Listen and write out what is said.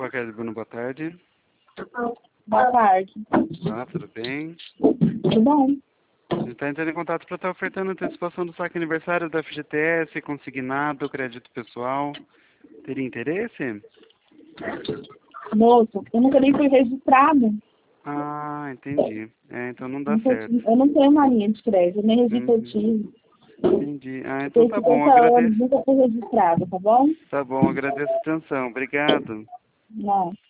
Pacaembu Bruno, boa tarde. Boa tarde. Ah, tudo bem? Tudo bom? A gente está entrando em contato para estar ofertando antecipação do saque aniversário da FGTS, consignado, crédito pessoal. Teria interesse? Moço, eu nunca nem fui registrado. Ah, entendi. Então não dá certo. Eu não tenho uma linha de crédito, nem registro eu Uhum, tive. entendi. Eu Então tenho tá bom, 50 anos, agradeço. nunca fui registrado, tá bom? Tá bom, agradeço a atenção. Obrigado. Não.